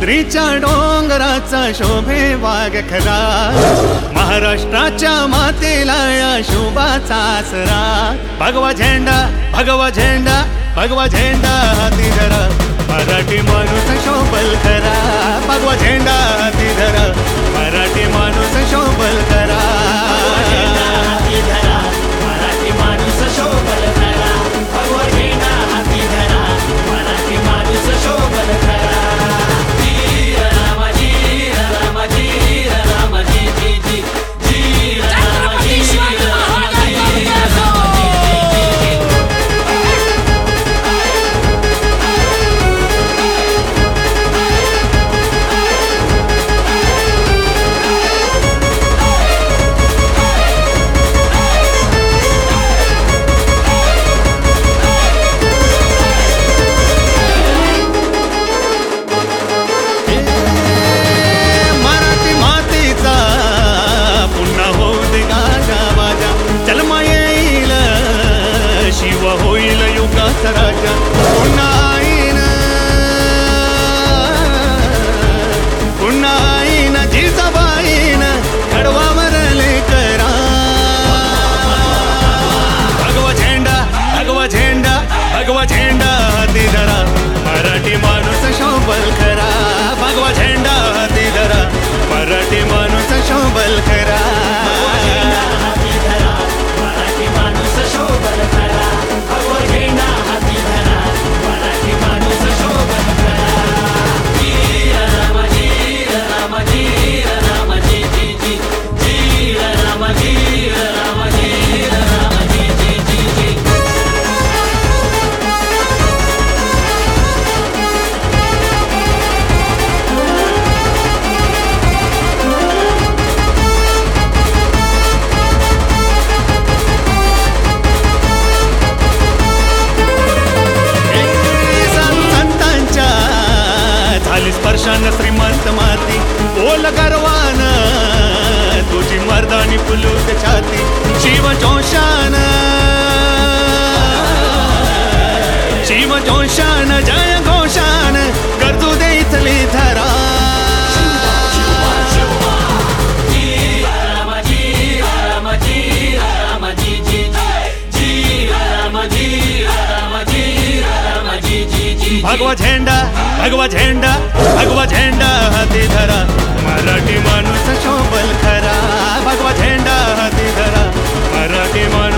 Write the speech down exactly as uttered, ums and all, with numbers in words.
डोंगरीच्या डोंगराचा शोभे वाघ खरा, महाराष्ट्राच्या मातेला या शोभाचा आसरा. भगवा झेंडा भगवा झेंडा भगवा झेंडा हाती धरा, मराठी माणूस शोभल खरा. भगवा झेंडा हाती धरा, मराठी माणूस शोभल खरा. होईल युगाचा राजा पुन्हा आईन, पुन्हा आईन जिजाबाईन खडवावर लेकरा. भगवा झेंडा भगवा झेंडा भगवा झेंडा हाती धरा, मराठी माणूस शोभल खरा. भगवा झेंडा हाती धरा, मराठी माणूस शोभल खरा. स्पर्शान श्रीमंत माती बोल गर्वान, तुझी मर्दानी फुलूत छाती. शिव जोशान शिव जोशान जय घोषान गरजू दे इथली धरा. भगवा झेंडा भगवा झेंडा भगवा झेंडा हाती धरा, मराठी माणूस शोभल खरा. भगवा झेंडा हाती धरा, मराठी माणूस